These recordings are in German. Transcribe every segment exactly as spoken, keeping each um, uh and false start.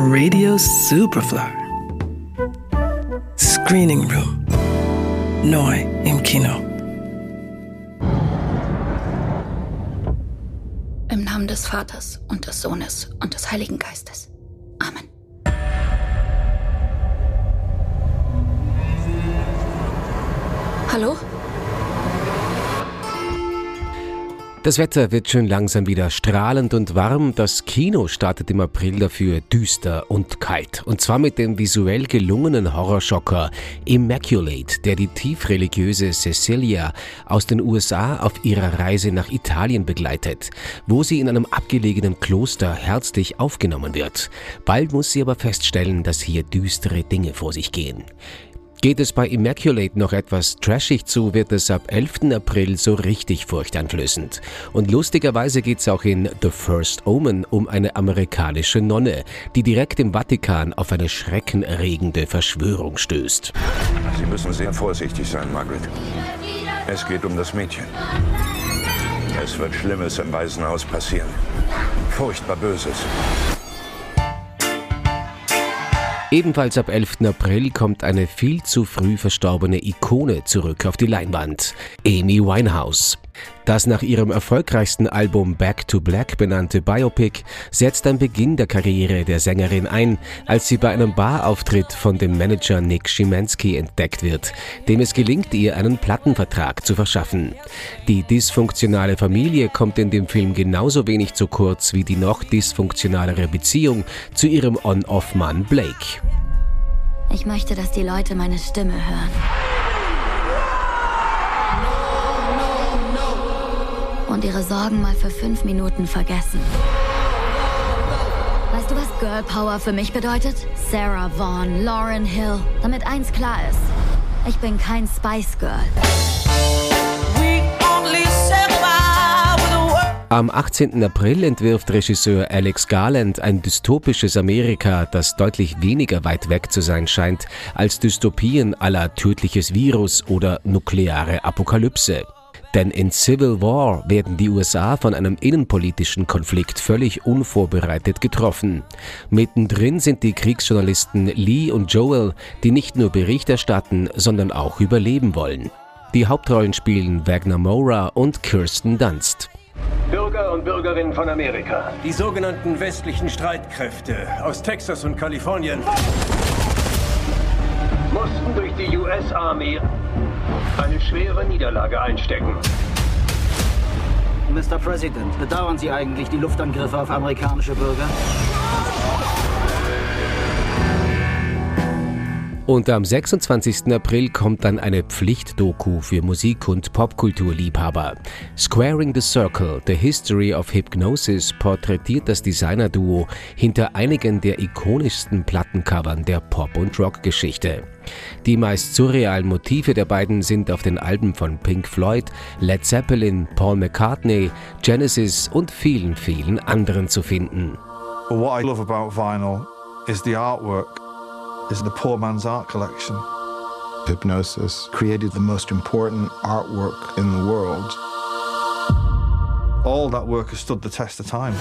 Radio Superfly. Screening Room. Neu im Kino. Im Namen des Vaters und des Sohnes und des Heiligen Geistes. Amen. Hallo? Das Wetter wird schon langsam wieder strahlend und warm. Das Kino startet im April dafür düster und kalt. Und zwar mit dem visuell gelungenen Horrorschocker Immaculate, der die tiefreligiöse Cecilia aus den U S A auf ihrer Reise nach Italien begleitet, wo sie in einem abgelegenen Kloster herzlich aufgenommen wird. Bald muss sie aber feststellen, dass hier düstere Dinge vor sich gehen. Geht es bei Immaculate noch etwas trashig zu, wird es ab elften April so richtig furchteinflößend. Und lustigerweise geht es auch in The First Omen um eine amerikanische Nonne, die direkt im Vatikan auf eine schreckenerregende Verschwörung stößt. Sie müssen sehr vorsichtig sein, Margaret. Es geht um das Mädchen. Es wird Schlimmes im Waisenhaus passieren. Furchtbar Böses. Ebenfalls ab elften April kommt eine viel zu früh verstorbene Ikone zurück auf die Leinwand, Amy Winehouse. Das nach ihrem erfolgreichsten Album Back to Black benannte Biopic setzt den Beginn der Karriere der Sängerin ein, als sie bei einem Barauftritt von dem Manager Nick Szymanski entdeckt wird, dem es gelingt, ihr einen Plattenvertrag zu verschaffen. Die dysfunktionale Familie kommt in dem Film genauso wenig zu kurz wie die noch dysfunktionalere Beziehung zu ihrem On-Off-Mann Blake. Ich möchte, dass die Leute meine Stimme hören. Und ihre Sorgen mal für fünf Minuten vergessen. Weißt du, was Girl Power für mich bedeutet? Sarah Vaughan, Lauryn Hill. Damit eins klar ist, ich bin kein Spice Girl. Am achtzehnten April entwirft Regisseur Alex Garland ein dystopisches Amerika, das deutlich weniger weit weg zu sein scheint als Dystopien à la tödliches Virus oder nukleare Apokalypse. Denn in Civil War werden die U S A von einem innenpolitischen Konflikt völlig unvorbereitet getroffen. Mittendrin sind die Kriegsjournalisten Lee und Joel, die nicht nur Bericht erstatten, sondern auch überleben wollen. Die Hauptrollen spielen Wagner Moura und Kirsten Dunst. Bürger und Bürgerinnen von Amerika. Die sogenannten westlichen Streitkräfte aus Texas und Kalifornien mussten durch die U S Army eine schwere Niederlage einstecken. Mister President, bedauern Sie eigentlich die Luftangriffe auf amerikanische Bürger? Und am sechsundzwanzigsten April kommt dann eine Pflichtdoku für Musik- und Popkulturliebhaber. Squaring the Circle, The History of Hypnosis porträtiert das Designerduo hinter einigen der ikonischsten Plattencovern der Pop- und Rockgeschichte. Die meist surrealen Motive der beiden sind auf den Alben von Pink Floyd, Led Zeppelin, Paul McCartney, Genesis und vielen, vielen anderen zu finden. What I love about vinyl is the artwork. Is the poor man's art collection. Hypnosis created the most important artwork in the world. All that work has stood the test of time.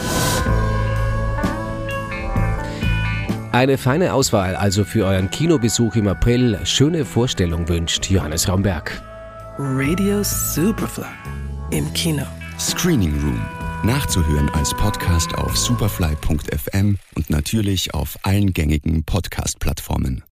Eine feine Auswahl also für euren Kinobesuch im April. Schöne Vorstellung wünscht Johannes Raumberg. Radio Superfly im Kino. Screening Room. Nachzuhören als Podcast auf superfly punkt f m und natürlich auf allen gängigen Podcast-Plattformen.